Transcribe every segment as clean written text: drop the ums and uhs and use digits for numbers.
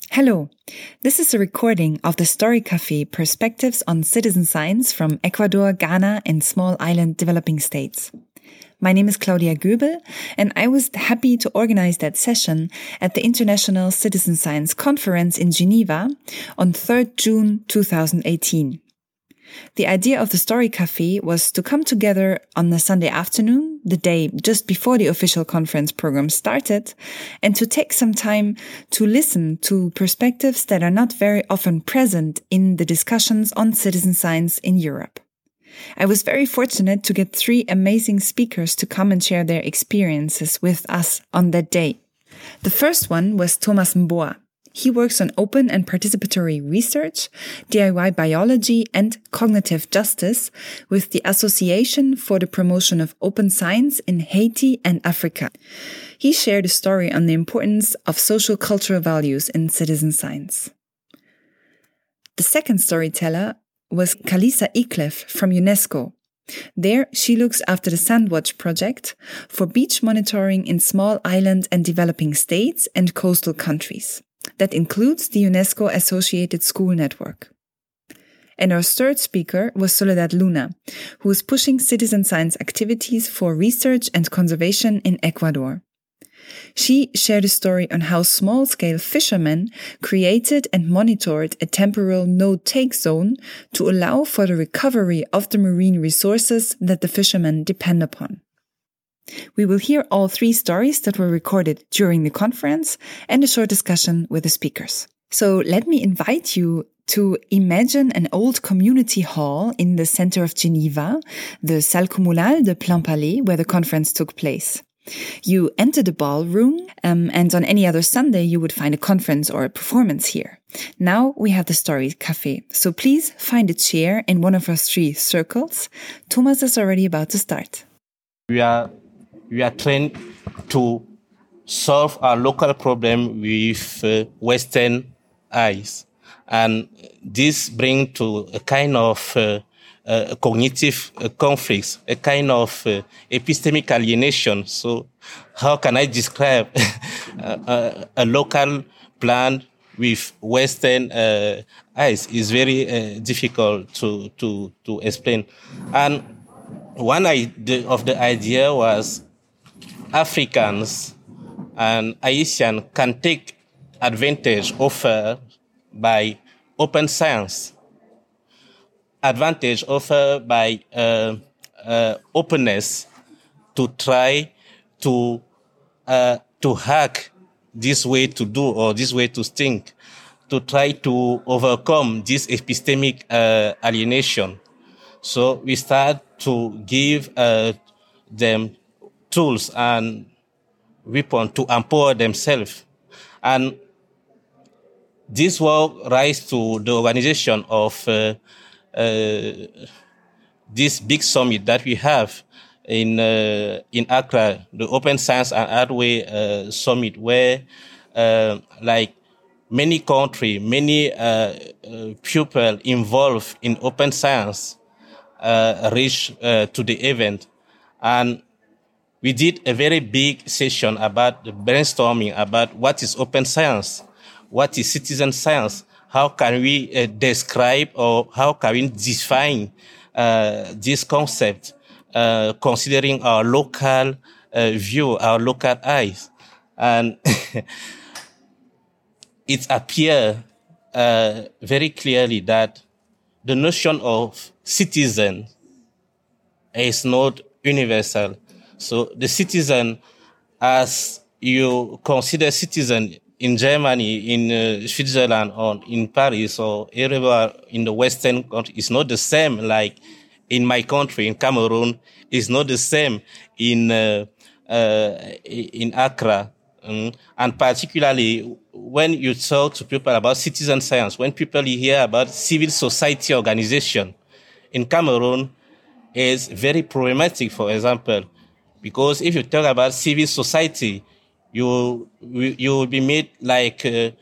Hello, this is a recording of the Story Café Perspectives on Citizen Science from Ecuador, Ghana, and small island developing states. My name is Claudia Göbel, and I was happy to organize that session at the International Citizen Science Conference in Geneva on 3rd June 2018. The idea of the Story Café was to come together on a Sunday afternoon, the day just before the official conference program started, and to take some time to listen to perspectives that are not very often present in the discussions on citizen science in Europe. I was very fortunate to get 3 amazing speakers to come and share their experiences with us on that day. The first one was Thomas Mboa. He works on open and participatory research, DIY biology, and cognitive justice with the Association for the Promotion of Open Science in Haiti and Africa. He shared a story on the importance of social cultural values in citizen science. The second storyteller was Kalisa Iklef from UNESCO. There, she looks after the Sandwatch project for beach monitoring in small island and developing states and coastal countries. That includes the UNESCO Associated School Network. And our third speaker was Soledad Luna, who is pushing citizen science activities for research and conservation in Ecuador. She shared a story on how small-scale fishermen created and monitored a temporal no-take zone to allow for the recovery of the marine resources that the fishermen depend upon. We will hear all 3 stories that were recorded during the conference and a short discussion with the speakers. So let me invite you to imagine an old community hall in the center of Geneva, the Salle Communale de Plainpalais, where the conference took place. You enter the ballroom, and on any other Sunday you would find a conference or a performance here. Now we have the Story Café, so please find a chair in one of our 3 circles. Thomas is already about to start. We are trained to solve our local problem with Western eyes. And this brings to a kind of cognitive conflicts, a kind of epistemic alienation. So how can I describe a local plan with Western eyes is very difficult to explain. And one of the idea was Africans and Haitians can take advantage offered by open science, advantage offered by openness to try to hack this way to do or this way to think, to try to overcome this epistemic alienation. So we start to give them tools and weapons to empower themselves. And this will rise to the organization of this big summit that we have in Accra, the Open Science and Artway Summit, where like many countries, many people involved in open science reach to the event. And we did a very big session about the brainstorming about what is open science, what is citizen science, how can we describe or how can we define this concept, considering our local view, our local eyes. And it appears very clearly that the notion of citizen is not universal. So the citizen, as you consider citizen in Germany, in Switzerland, or in Paris, or everywhere in the Western country, is not the same like in my country, in Cameroon. It's not the same in Accra. And particularly when you talk to people about citizen science, when people hear about civil society organization in Cameroon, is very problematic, for example, because if you talk about civil society, you will be made like you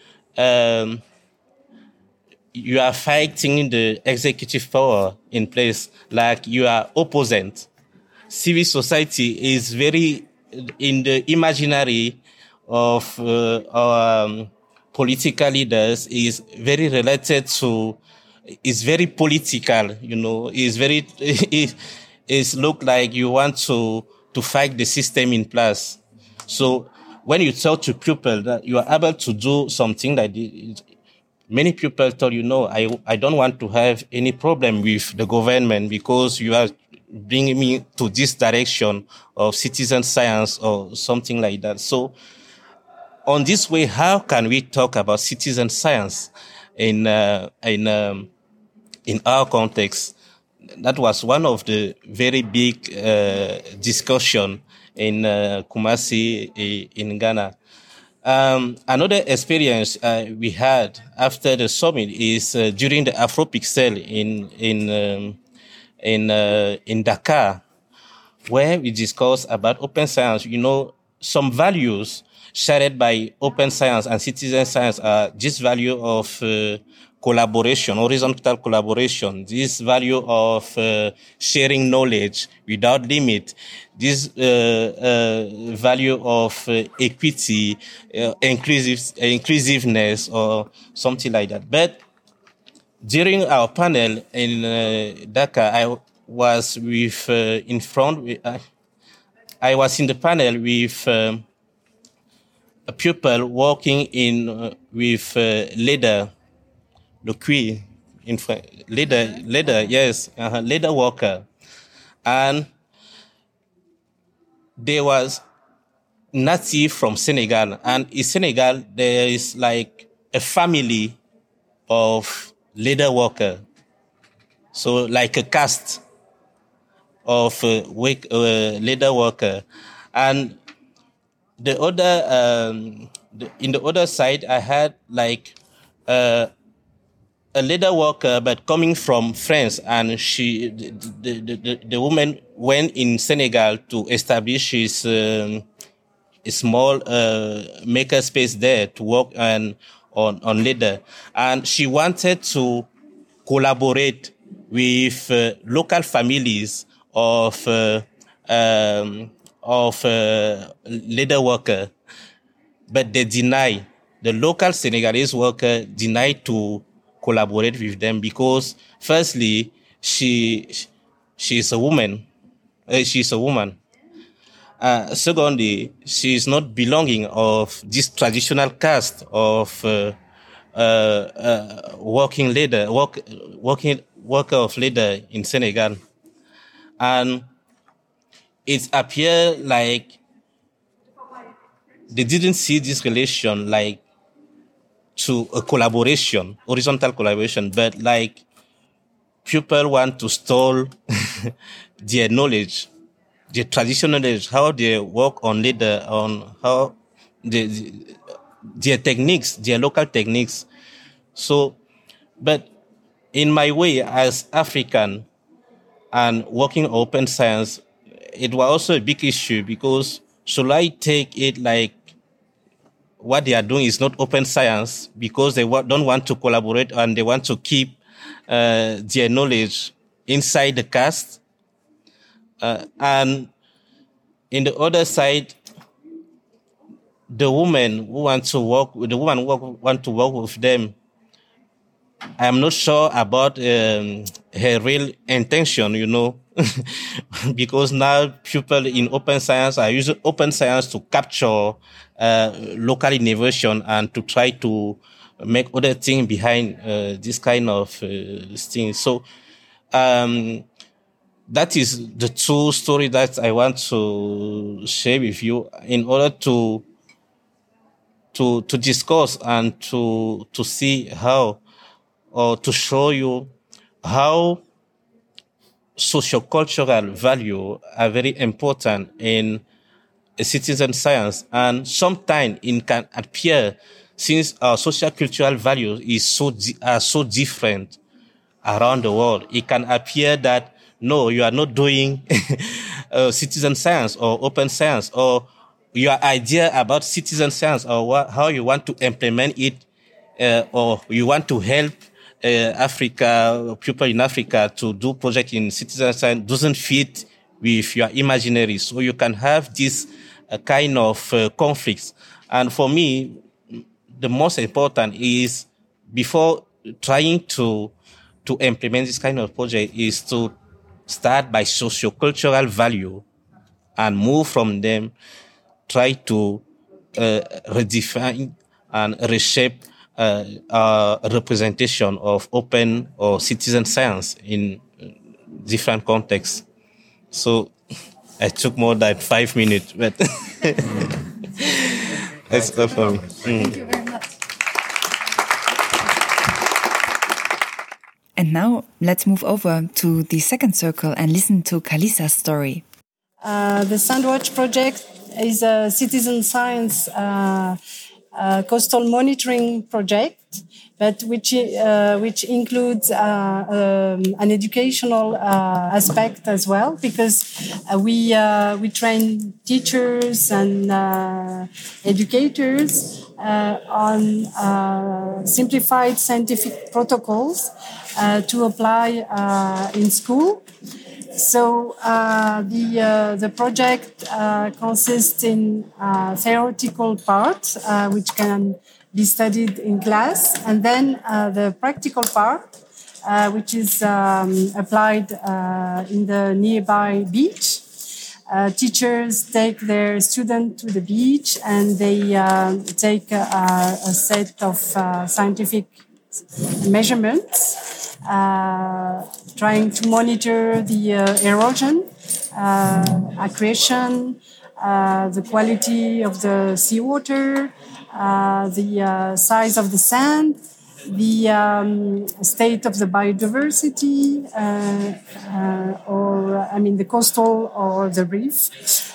are fighting the executive power in place, like you are opposite. Civil society is very in the imaginary of our political leaders is very related to, is very political, is very, it look like you want to fight the system in place. So when you tell to people that you are able to do something like this, many people tell you, no, I don't want to have any problem with the government because you are bringing me to this direction of citizen science or something like that. So on this way, how can we talk about citizen science in our context? That was one of the very big discussion in Kumasi in Ghana. Another experience we had after the summit is during the Afropixel in Dakar, where we discussed about open science. Some values shared by open science and citizen science are this value of collaboration, horizontal collaboration, this value of sharing knowledge without limit, this value of equity, inclusiveness, or something like that. But during our panel in Dakar, I was with I was in the panel with people working in with leather, the cuir, in leather, yes, leather worker, and there was native from Senegal, and in Senegal there is like a family of leather worker, so like a caste of leather worker, and the other in the other side I had like a leather worker, but coming from France, and the woman went in Senegal to establish his a small maker space there to work on leather, and she wanted to collaborate with local families of leather worker, but they deny. The local Senegalese worker denied to collaborate with them because, firstly, she's a woman. She's a woman. Secondly, she is not belonging of this traditional caste of working worker of leather in Senegal, and it appeared like they didn't see this relation like to a collaboration, horizontal collaboration, but like people want to steal their knowledge, their traditional knowledge, how they work on leather, on how their techniques, their local techniques. So, but in my way as African and working open science, it was also a big issue because should I take it like what they are doing is not open science because they don't want to collaborate and they want to keep their knowledge inside the caste, and in the other side, the woman who want to work with them, I'm not sure about her real intention, because now people in open science are using open science to capture local innovation and to try to make other things behind this kind of things. So that is the two story that I want to share with you in order to discuss and to see how, or to show you how sociocultural value are very important in a citizen science, and sometimes it can appear, since our social cultural values is so different around the world, it can appear that no, you are not doing citizen science or open science, or your idea about citizen science or how you want to implement it, or you want to help Africa, people in Africa to do project in citizen science doesn't fit with your imaginary. So you can have this kind of conflicts. And for me, the most important is, before trying to implement this kind of project, is to start by sociocultural value and move from them, try to redefine and reshape a representation of open or citizen science in different contexts. So I took more than 5 minutes, but that's all for me. Thank you very much. And now let's move over to the second circle and listen to Kalisa's story. The Sandwatch project is a citizen science coastal monitoring project, but which includes an educational aspect as well, because we train teachers and educators on simplified scientific protocols to apply in school. So the project consists in theoretical part, which can be studied in class, and then the practical part, which is applied in the nearby beach. Teachers take their students to the beach, and they take a set of scientific measurements, trying to monitor the erosion, accretion, the quality of the seawater, the size of the sand, the state of the biodiversity, the coastal or the reef.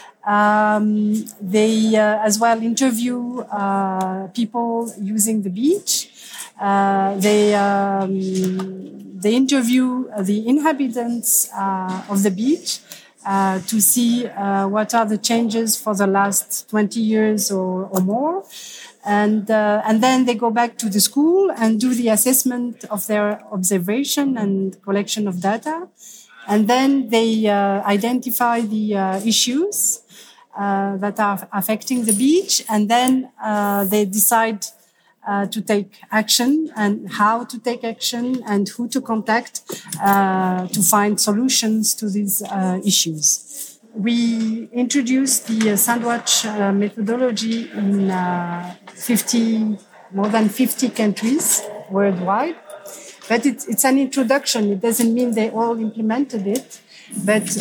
They as well interview people using the beach. They interview the inhabitants of the beach to see what are the changes for the last 20 years or more. And then they go back to the school and do the assessment of their observation and collection of data. And then they identify the issues that are affecting the beach. And then they decide to take action, and how to take action, and who to contact to find solutions to these issues. We introduced the Sandwatch methodology in more than 50 countries worldwide. But it's an introduction. It doesn't mean they all implemented it. But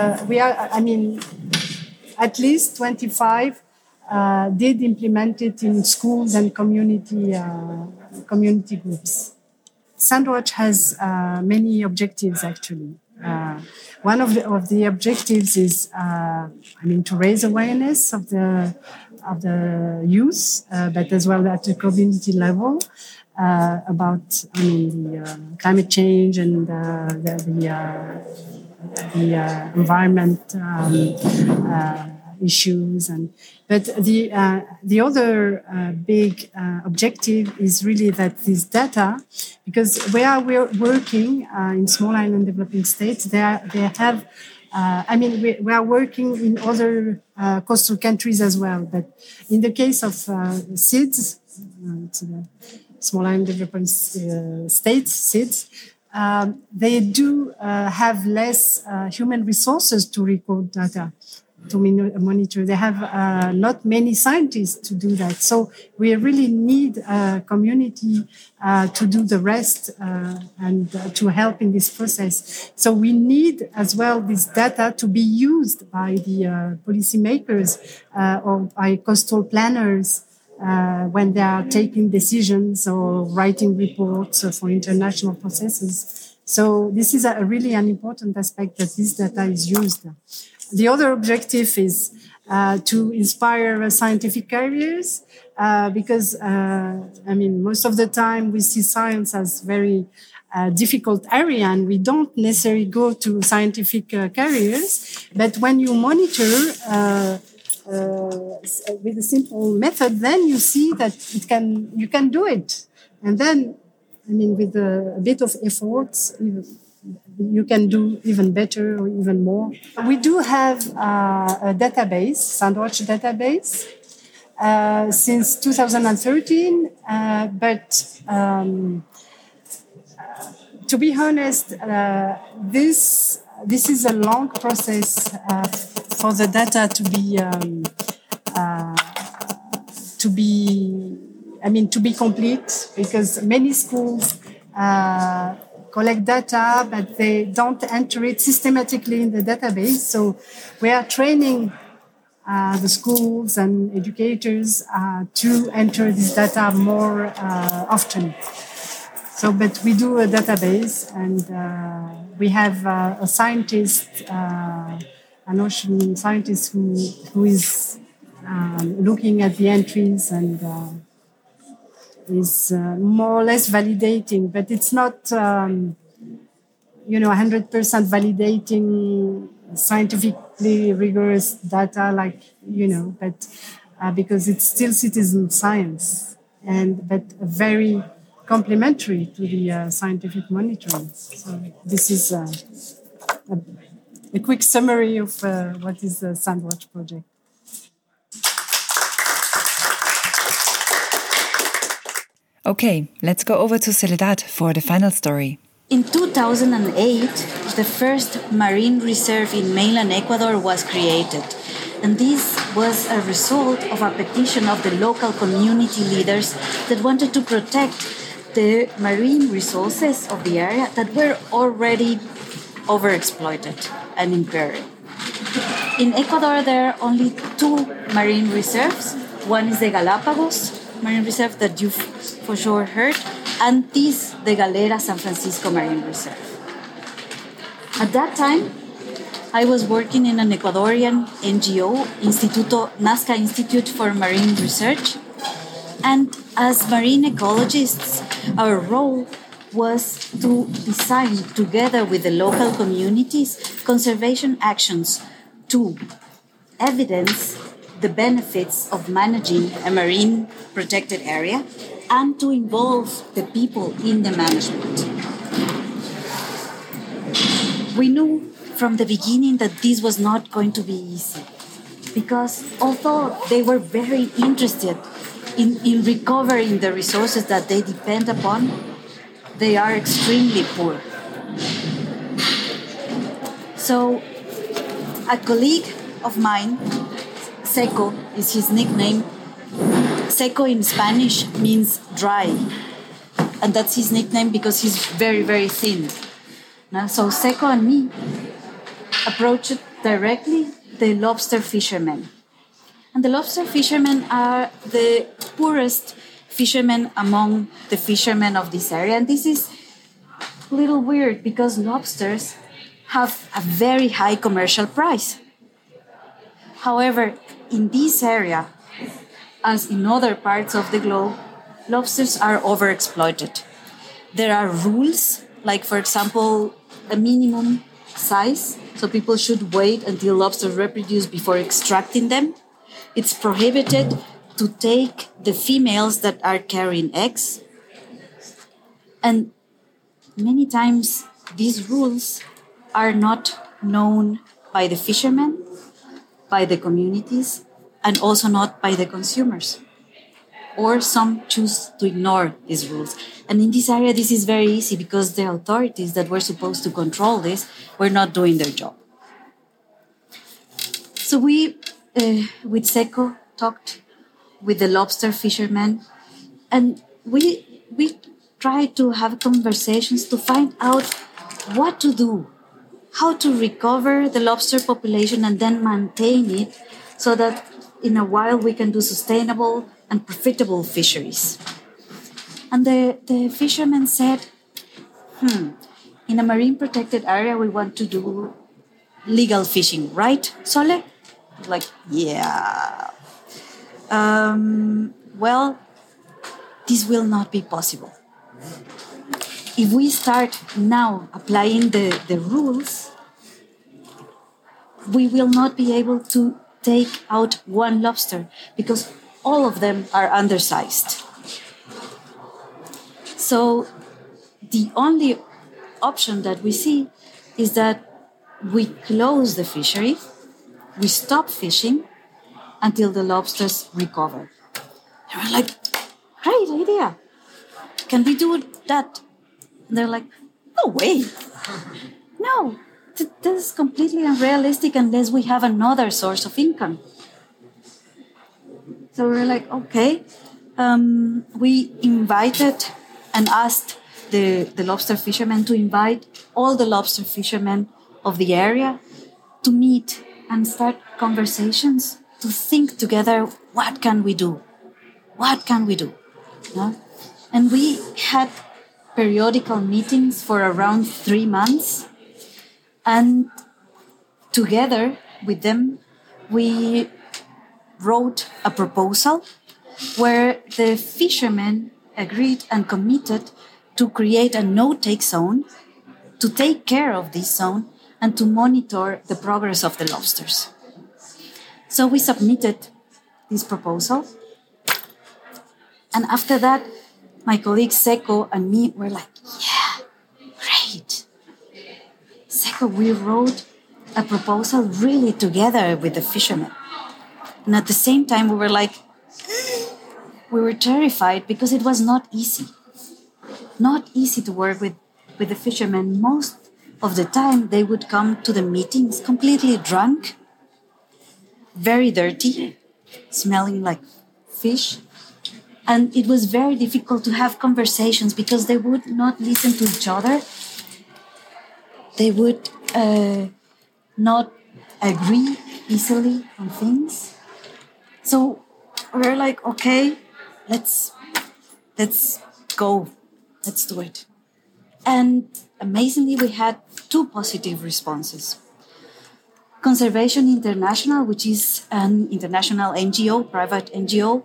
at least 25 did implement it in schools and community groups. Sandwatch has many objectives, actually. One of the objectives is, to raise awareness of the youth, but as well at the community level, about the climate change and the environment issues. But the other big objective is really that this data, because where we're working in small island developing states, they have. We are working in other coastal countries as well. But in the case of SIDS, small island developing states, SIDS, they do have less human resources to record data, to monitor. They have not many scientists to do that. So we really need a community to do the rest and to help in this process. So we need as well this data to be used by the policymakers or by coastal planners when they are taking decisions or writing reports for international processes. So this is really an important aspect, that this data is used. The other objective is to inspire scientific careers, because, most of the time we see science as very difficult area, and we don't necessarily go to scientific careers. But when you monitor with a simple method, then you see that you can do it. And then, with a bit of efforts, you can do even better or even more. We do have a database, Sandwatch database, since 2013, but to be honest, this is a long process for the data to be complete, because many schools collect data, but they don't enter it systematically in the database. So we are training the schools and educators to enter this data more often. So, but we do a database, and we have a scientist, an ocean scientist who is looking at the entries and is more or less validating, but it's not, 100% validating scientifically rigorous data, but because it's still citizen science, but very complementary to the scientific monitoring. So this is a quick summary of what is the Sandwatch project. Okay, let's go over to Soledad for the final story. In 2008, the first marine reserve in mainland Ecuador was created. And this was a result of a petition of the local community leaders that wanted to protect the marine resources of the area that were already overexploited and impaired. In Ecuador, there are only 2 marine reserves. One is the Galapagos Marine Reserve that you've for sure heard, and this, the Galera San Francisco Marine Reserve. At that time, I was working in an Ecuadorian NGO, Nazca Institute for Marine Research, and as marine ecologists, our role was to design, together with the local communities, conservation actions to evidence the benefits of managing a marine protected area and to involve the people in the management. We knew from the beginning that this was not going to be easy, because although they were very interested in recovering the resources that they depend upon, they are extremely poor. So a colleague of mine, Seco is his nickname. Seco in Spanish means dry. And that's his nickname because he's very, very thin. Now, so Seco and me approached directly the lobster fishermen. And the lobster fishermen are the poorest fishermen among the fishermen of this area. And this is a little weird because lobsters have a very high commercial price. However, in this area, as in other parts of the globe, lobsters are overexploited. There are rules, like, for example, a minimum size, so people should wait until lobsters reproduce before extracting them. It's prohibited to take the females that are carrying eggs. And many times, these rules are not known by the fishermen, by the communities, and also not by the consumers. Or some choose to ignore these rules. And in this area, this is very easy because the authorities that were supposed to control this were not doing their job. So we, with Seco, talked with the lobster fishermen, and we tried to have conversations to find out what to do, how to recover the lobster population and then maintain it so that in a while we can do sustainable and profitable fisheries. And the fishermen said, in a marine protected area we want to do legal fishing, right, Sole? Like, yeah. Well, this will not be possible. If we start now applying the rules, we will not be able to take out one lobster because all of them are undersized. So the only option that we see is that we close the fishery, we stop fishing, until the lobsters recover. And we're like, great idea. Can we do that? And they're like, no way. No, this is completely unrealistic unless we have another source of income. So we're like, okay. We invited and asked the lobster fishermen to invite all the lobster fishermen of the area to meet and start conversations, to think together, what can we do? What can we do? Yeah? And we had periodical meetings for around 3 months. And together with them, we wrote a proposal where the fishermen agreed and committed to create a no-take zone, to take care of this zone, and to monitor the progress of the lobsters. So we submitted this proposal. And after that, my colleague Seko and me were like, yeah, great. Seko, we wrote a proposal really together with the fishermen. And at the same time, we were terrified because it was not easy. Not easy to work with the fishermen. Most of the time, they would come to the meetings completely drunk, very dirty, smelling like fish. And it was very difficult to have conversations because they would not listen to each other. They would not agree easily on things. So we're like, okay, let's go. Let's do it. And amazingly, we had 2 positive responses. Conservation International, which is an international NGO, private NGO,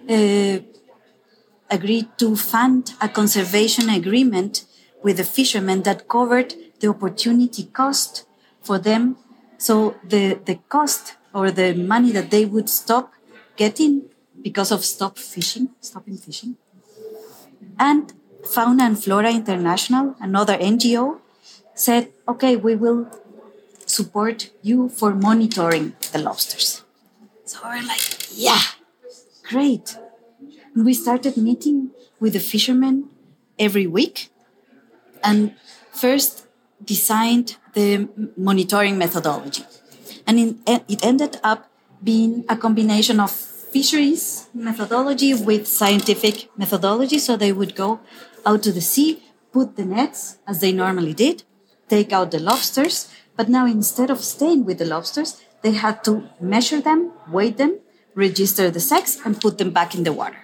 agreed to fund a conservation agreement with the fishermen that covered the opportunity cost for them. So the cost or the money that they would stop getting because of stopping fishing. And Fauna and Flora International, another NGO, said, okay, we will support you for monitoring the lobsters. So we're like, yeah, great. And we started meeting with the fishermen every week and first designed the monitoring methodology. And it ended up being a combination of fisheries methodology with scientific methodology. So they would go out to the sea, put the nets as they normally did, take out the lobsters. But now instead of staying with the lobsters, they had to measure them, weigh them, register the sex, and put them back in the water.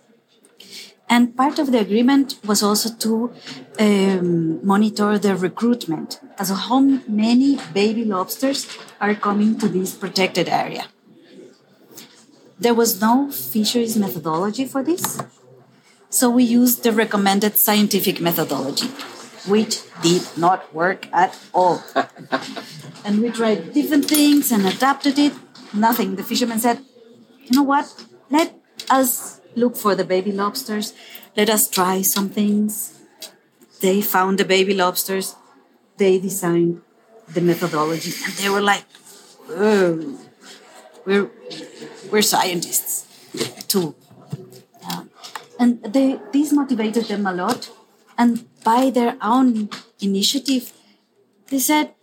And part of the agreement was also to monitor the recruitment. As how many baby lobsters are coming to this protected area. There was no fisheries methodology for this. So we used the recommended scientific methodology, which did not work at all. And we tried different things and adapted it. Nothing. The fishermen said, you know what? Let us look for the baby lobsters. Let us try some things. They found the baby lobsters. They designed the methodology. And they were like, oh, we're scientists too. And this motivated them a lot. And by their own initiative, they said,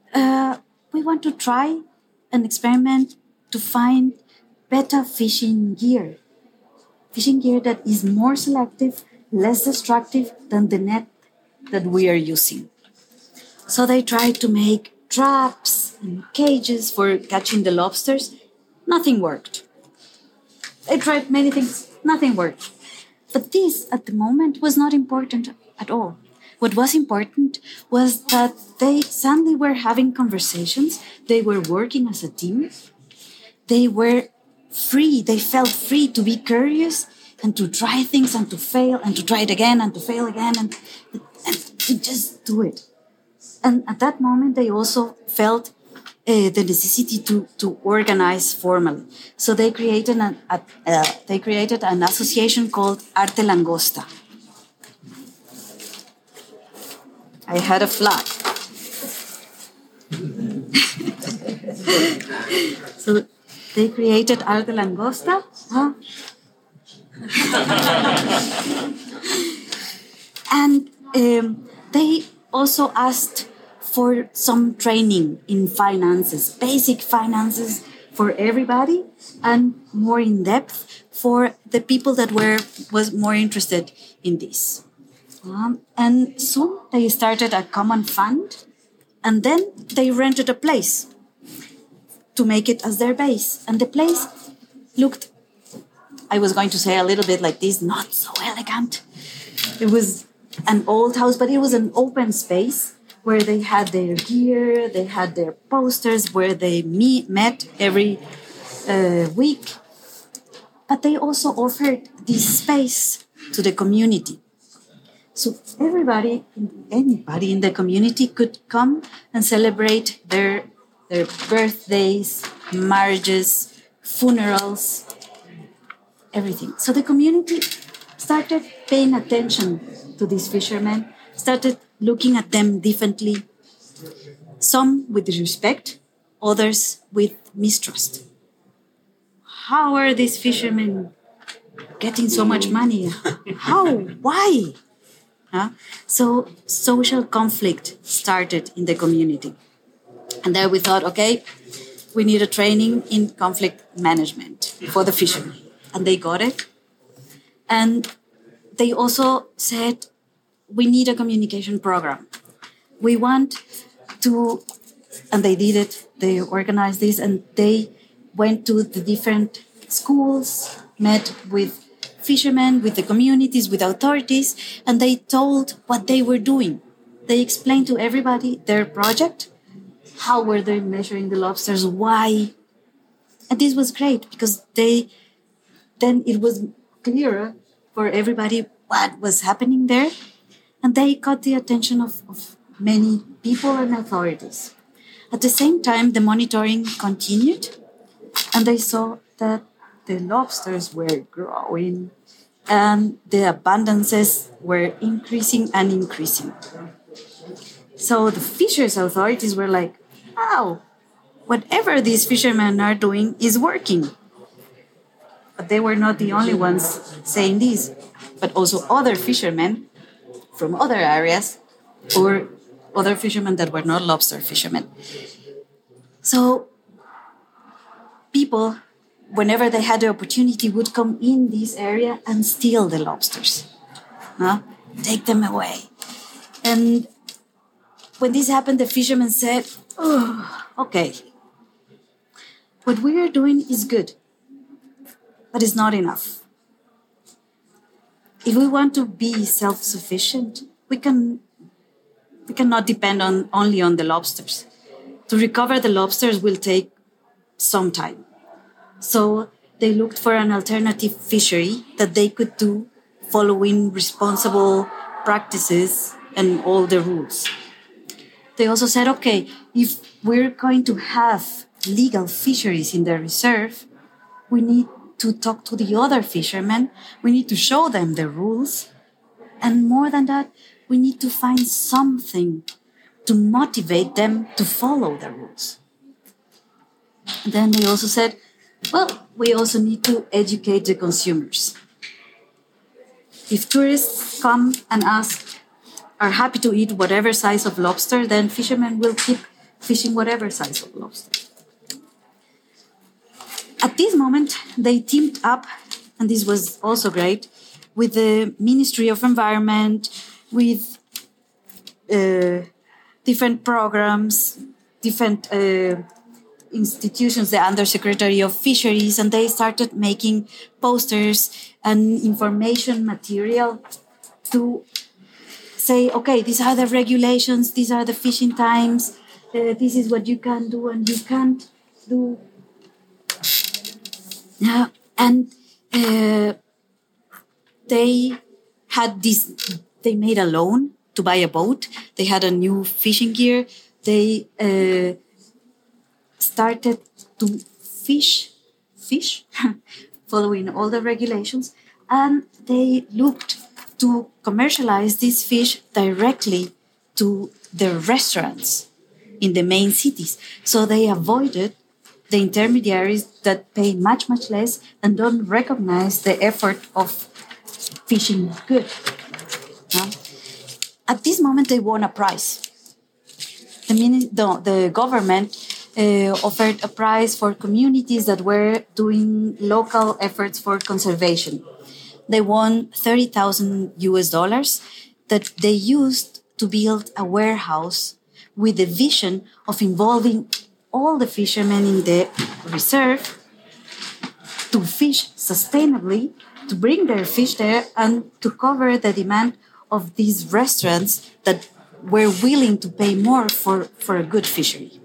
we want to try an experiment to find better fishing gear. Fishing gear that is more selective, less destructive than the net that we are using. So they tried to make traps and cages for catching the lobsters. Nothing worked. They tried many things. Nothing worked. But this, at the moment, was not important at all. What was important was that they suddenly were having conversations. They were working as a team. They were free. They felt free to be curious and to try things and to fail and to try it again and to fail again and to just do it. And at that moment, they also felt the necessity to organize formally. So they created an association called Arte Langosta. I had a flag. So They created Arte Langosta. Huh? And they also asked for some training in finances, basic finances for everybody, and more in depth for the people that was more interested in this. And soon they started a common fund, and then they rented a place to make it as their base. And the place looked, I was going to say a little bit like this, not so elegant. It was an old house, but it was an open space where they had their gear, they had their posters, where they met every week. But they also offered this space to the community. So anybody in the community could come and celebrate their birthdays, marriages, funerals, everything. So the community started paying attention to these fishermen, started looking at them differently, some with respect, others with mistrust. How are these fishermen getting so much money? How? Why? So social conflict started in the community. And there we thought, okay, we need a training in conflict management for the fishermen. And they got it. And they also said, we need a communication program. We want to, and they did it, they organized this, and they went to the different schools, met with fishermen, with the communities, with authorities, and they told what they were doing. They explained to everybody their project, how were they measuring the lobsters, why. And this was great because then it was clearer for everybody what was happening there. And they caught the attention of many people and authorities. At the same time, the monitoring continued, and they saw that the lobsters were growing and the abundances were increasing and increasing. So the fisheries authorities were like, wow, whatever these fishermen are doing is working. But they were not the only ones saying this, but also other fishermen from other areas or other fishermen that were not lobster fishermen. So people, whenever they had the opportunity, would come in this area and steal the lobsters, take them away. And when this happened, the fishermen said, oh, okay, what we are doing is good, but it's not enough. If we want to be self-sufficient, we cannot depend only on the lobsters. To recover the lobsters will take some time. So they looked for an alternative fishery that they could do following responsible practices and all the rules. They also said, okay, if we're going to have legal fisheries in the reserve, we need to talk to the other fishermen. We need to show them the rules. And more than that, we need to find something to motivate them to follow the rules. And then they also said, well, we also need to educate the consumers. If tourists come and are happy to eat whatever size of lobster, then fishermen will keep fishing whatever size of lobster. At this moment, they teamed up, and this was also great, with the Ministry of Environment, with different programs, different institutions, the Undersecretary of Fisheries, and they started making posters and information material to say, okay, these are the regulations, these are the fishing times, this is what you can do and you can't do. And they made a loan to buy a boat. They had a new fishing gear. They started to fish, following all the regulations. And they looked to commercialize this fish directly to the restaurants in the main cities. So they avoided the intermediaries that pay much, much less and don't recognize the effort of fishing good. At this moment, they won a prize. The government offered a prize for communities that were doing local efforts for conservation. They won $30,000 that they used to build a warehouse with the vision of involving all the fishermen in the reserve to fish sustainably, to bring their fish there, and to cover the demand of these restaurants that were willing to pay more for a good fishery.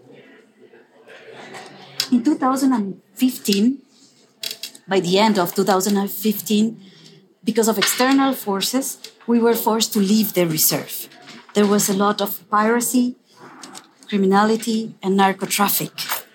In 2015, by the end of 2015, because of external forces, we were forced to leave the reserve. There was a lot of piracy, criminality, and narco traffic.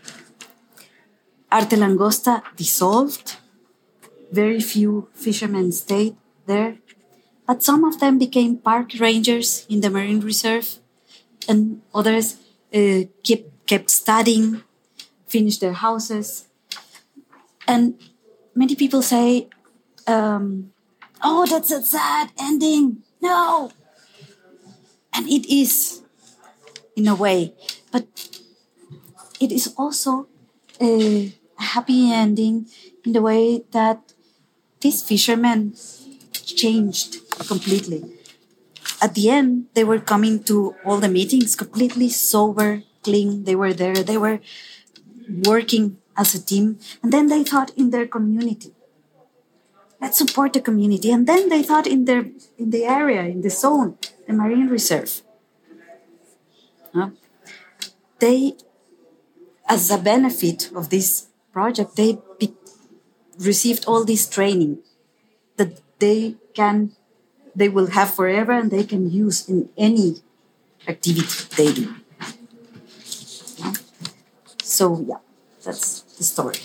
Arte Langosta dissolved. Very few fishermen stayed there, but some of them became park rangers in the marine reserve, and others kept studying, finished their houses. And many people say, oh, that's a sad ending. No. And it is, in a way. But it is also a happy ending in the way that these fishermen changed completely. At the end, they were coming to all the meetings completely sober, clean. They were there. They were working as a team. And then they thought in their community. Let's support the community. And then they thought in the area, in the zone, the marine reserve. They, as a benefit of this project, they received all this training that they will have forever and they can use in any activity they do. So, yeah, that's the story.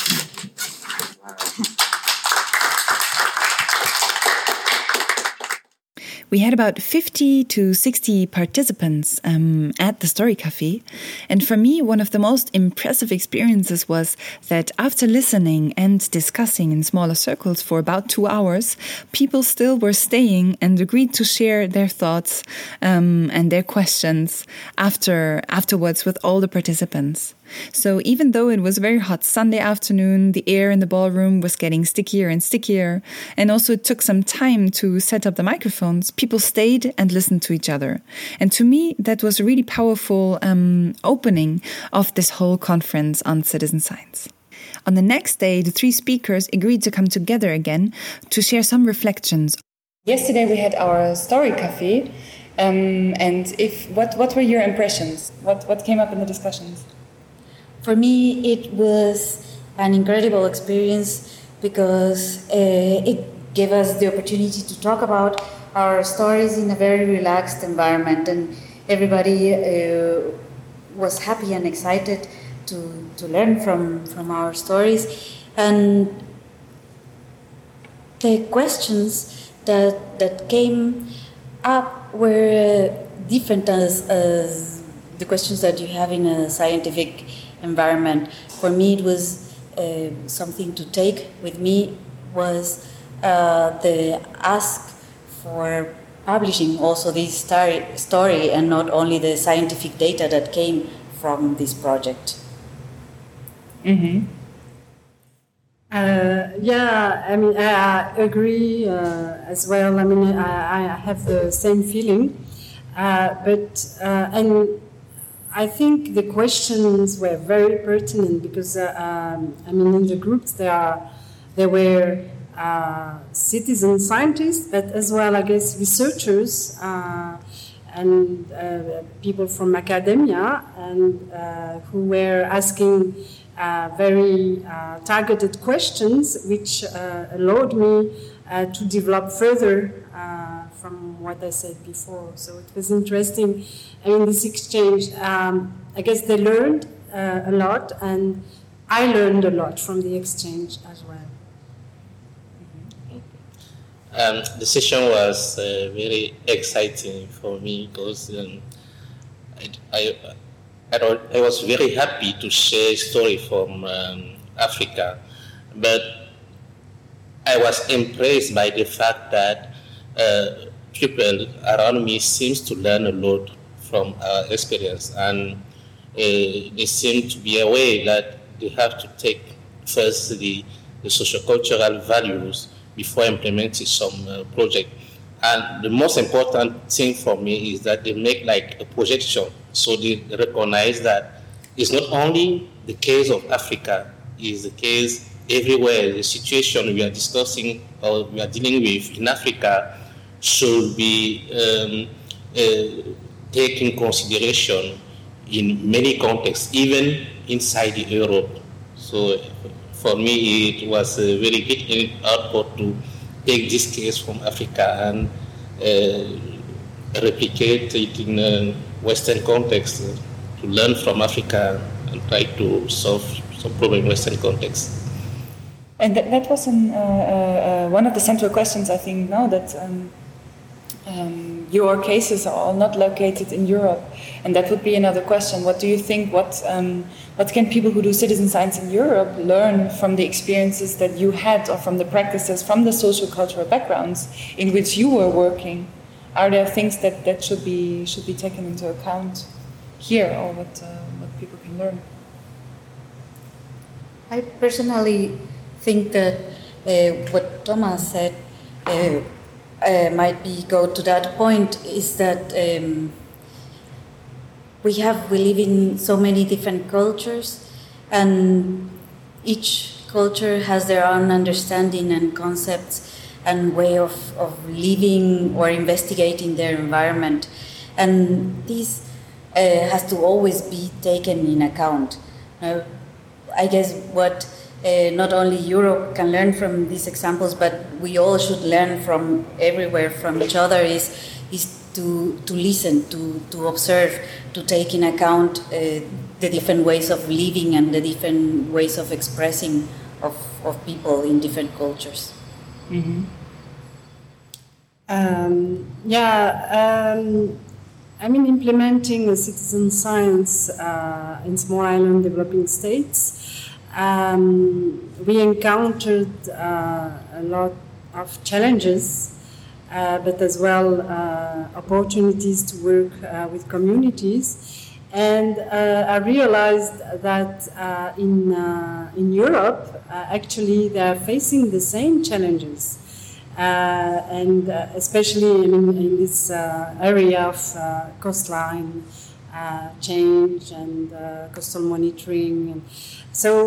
We had about 50 to 60 participants at the Story Café. And for me, one of the most impressive experiences was that after listening and discussing in smaller circles for about 2 hours, people still were staying and agreed to share their thoughts and their questions afterwards with all the participants. So even though it was a very hot Sunday afternoon, the air in the ballroom was getting stickier and stickier, and also it took some time to set up the microphones, people stayed and listened to each other. And to me, that was a really powerful opening of this whole conference on citizen science. On the next day, the 3 speakers agreed to come together again to share some reflections. Yesterday we had our Story Café, and what were your impressions? What came up in the discussions? For me, it was an incredible experience because it gave us the opportunity to talk about our stories in a very relaxed environment, and everybody was happy and excited to learn from our stories. And the questions that came up were different as the questions that you have in a scientific environment. For me, it was something to take with me was the ask for publishing also this story and not only the scientific data that came from this project. Mm-hmm. Yeah, I mean, I agree as well. I mean, I have the same feeling, and I think the questions were very pertinent because, I mean, in the groups there were citizen scientists, but as well, I guess, researchers and people from academia, and who were asking very targeted questions, which allowed me to develop further from what I said before. So it was interesting. I mean, this exchange, I guess they learned a lot, and I learned a lot from the exchange as well. The session was very exciting for me because I I was very happy to share a story from Africa, but I was impressed by the fact that people around me seems to learn a lot from our experience, and they seem to be aware that they have to take first the sociocultural values before implementing some project. And the most important thing for me is that they make like a projection, so they recognize that it's not only the case of Africa, it's the case everywhere. The situation we are discussing or we are dealing with in Africa should be taken in consideration in many contexts, even inside Europe. So for me, it was a very big output to take this case from Africa and replicate it in a Western context, to learn from Africa and try to solve some problem in Western context. And that was one of the central questions, I think, now that your cases are all not located in Europe. And that would be another question. What do you think? What can people who do citizen science in Europe learn from the experiences that you had, or from the practices, from the social cultural backgrounds in which you were working? Are there things that should be taken into account here, or what people can learn? I personally think that what Thomas said might go to that point, is that we live in so many different cultures, and each culture has their own understanding and concepts and way of living or investigating their environment, and this has to always be taken in account. I guess what not only Europe can learn from these examples, but we all should learn from everywhere, from each other, is to listen, to observe, to take in account the different ways of living and the different ways of expressing of people in different cultures. Mm-hmm. Implementing a citizen science in small island developing states, we encountered a lot of challenges, but as well opportunities to work with communities. And I realized that in Europe, actually, they are facing the same challenges. And especially in this area of coastline change and coastal monitoring. And so,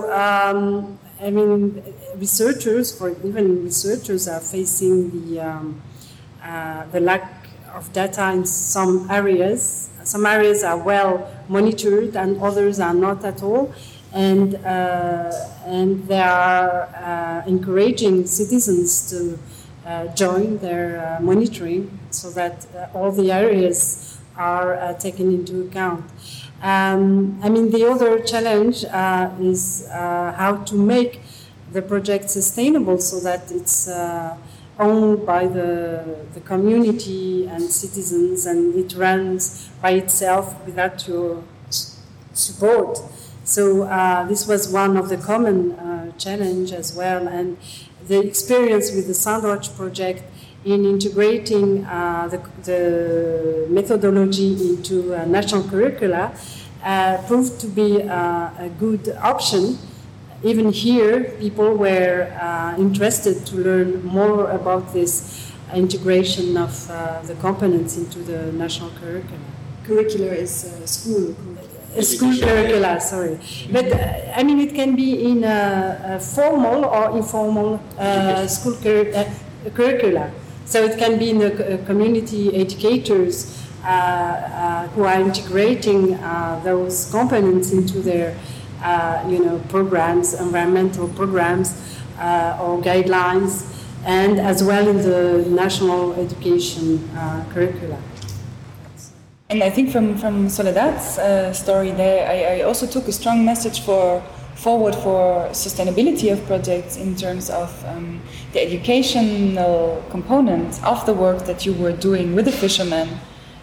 researchers are facing the lack of data in some areas. Some areas are well monitored and others are not at all. And they are encouraging citizens to join their monitoring, so that all the areas are taken into account. The other challenge is how to make the project sustainable, so that it's owned by the community and citizens, and it runs by itself without your support. So this was one of the common challenge as well, and the experience with the Sandwich project in integrating the methodology into national curricula proved to be a good option. Even here, people were interested to learn more about this integration of the components into the national curricula. Curricula is school. School curricula, sorry. But it can be in a formal or informal school curricula. So it can be in the community educators who are integrating those components into their programs, environmental programs or guidelines, and as well in the national education curricula. And I think from Soledad's story there, I also took a strong message forward for sustainability of projects in terms of the educational component of the work that you were doing with the fishermen,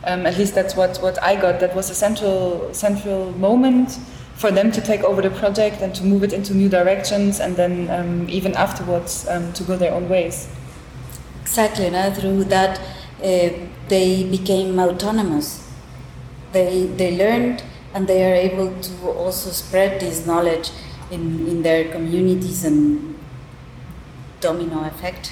At least that's what I got. That was a central moment for them to take over the project and to move it into new directions, and then even afterwards to go their own ways. Exactly, through that they became autonomous. They learned, and they are able to also spread this knowledge in their communities, and domino effect.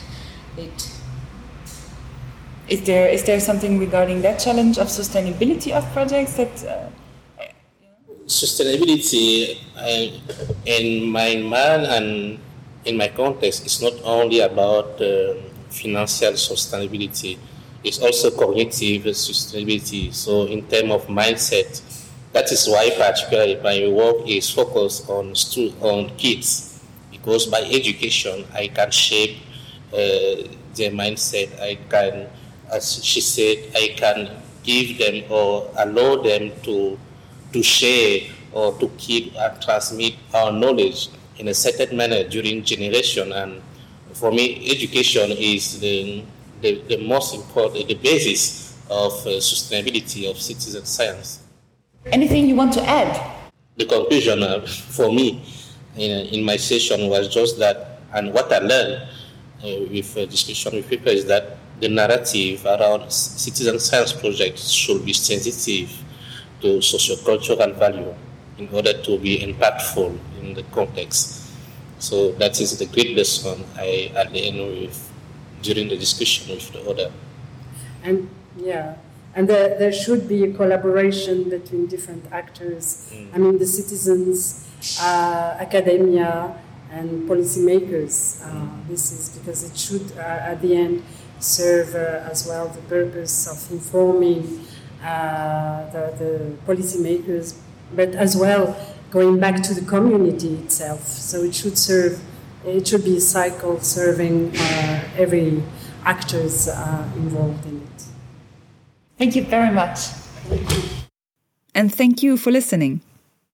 Is there something regarding that challenge of sustainability of projects that? Sustainability in my mind and in my context is not only about financial sustainability, it's also cognitive sustainability. So in terms of mindset, that is why particularly my work is focused on kids, because by education I can shape their mindset. I can, as she said, I can give them or allow them to share or to keep and transmit our knowledge in a certain manner during generation. And for me, education is the most important, the basis of sustainability of citizen science. Anything you want to add? The conclusion for me in my session was just that, and what I learned with discussion with people is that the narrative around citizen science projects should be sensitive to sociocultural value in order to be impactful in the context. So that is the great lesson I learned with during the discussion with the other. And there should be a collaboration between different actors. I mean, the citizens, academia, and policymakers. This is because it should, at the end, serve as well the purpose of informing the policymakers, but as well going back to the community itself. So it should be a cycle serving every actors involved in it. Thank you very much. And thank you for listening.